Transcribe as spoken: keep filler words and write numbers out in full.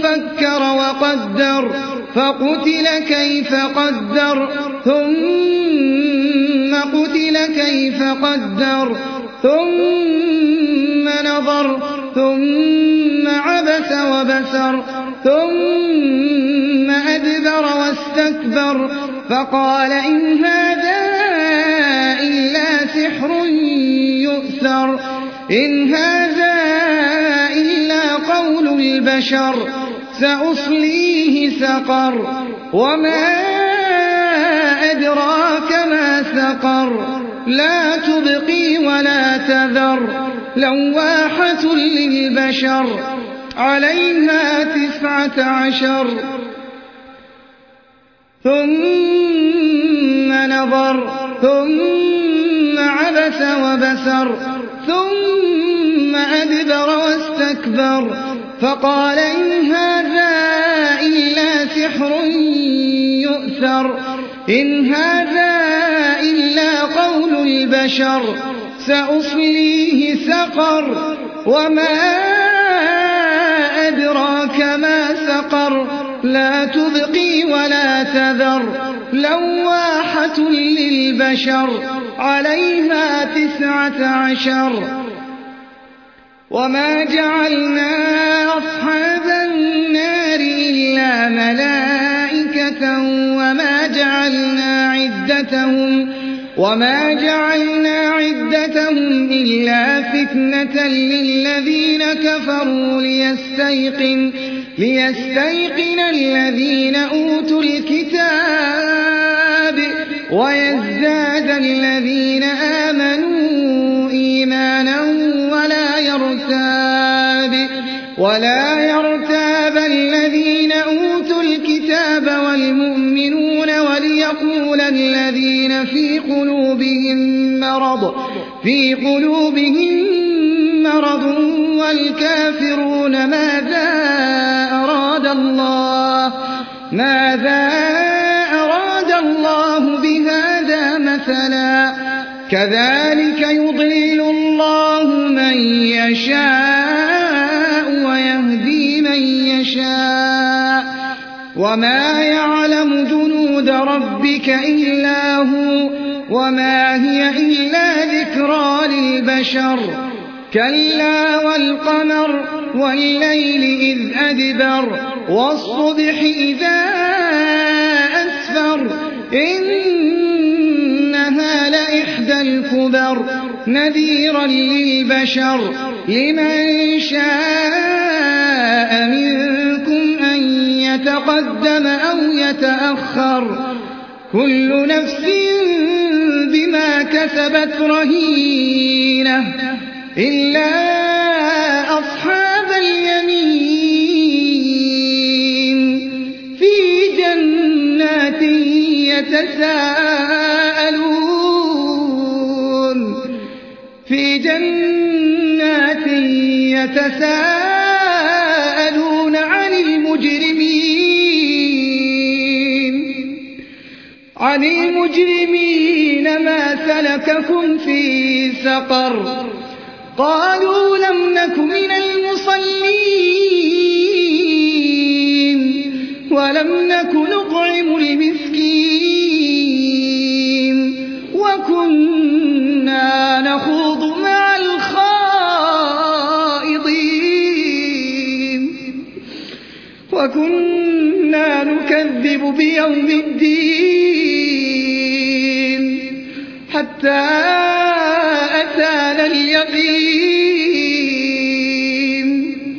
فكر وقدر فقتل كيف قدر ثم قتل كيف قدر ثم نظر ثم عبس وبسر ثم أدبر واستكبر فقال إن هذا إلا سحر يؤثر إن هذا إلا قول البشر سأصليه سقر وما أدراك ما سقر لا تبقي ولا تذر لواحة للبشر عليها تسعة عشر ثم نظر ثم عبس وبسر ثم أدبر واستكبر فقال إن هذا إلا سحر يؤثر إن هذا إلا قول البشر سأصليه سقر وما أدراك ما سقر لا تبقي ولا تذر لواحة للبشر عليها تسعة عشر وما جعلنا أصحاب النار إلا ملائكة وما جعلنا عدتهم وما جعلنا عدتهم إلا فتنة للذين كفروا ليستيقن ليستيقن الذين أوتوا الكتاب ويزداد الذين آمنوا إيمانا ولا يرتاب ولا يرتاب الذين أوتوا الكتاب والمؤمنون وليقول الذين في قلوبهم مرض في قلوبهم مرض والكافرون ماذا أراد الله ماذا أراد الله بهذا مثلا كذلك يضل الله من يشاء ويهدي من يشاء وما يعلم جنود ربك إلا هو وما هي إلا ذكرى للبشر كلا والقمر والليل إذ أدبر والصبح إذا أسفر إنها لإحدى الكبر نذيرا للبشر لمن شاء منكم أن يتقدم أو يتأخر كل نفس بما كسبت رهينة إلا أصحاب اليمين في جنات يتساءلون في جنات يتساءلون عن المجرمين عن المجرمين ما سلككم في سقر قالوا لم نك من المصلين ولم نك نطعم المسكين وكنا نخوض مع الخائضين وكنا نكذب بيوم الدين حتى أتانا اليقين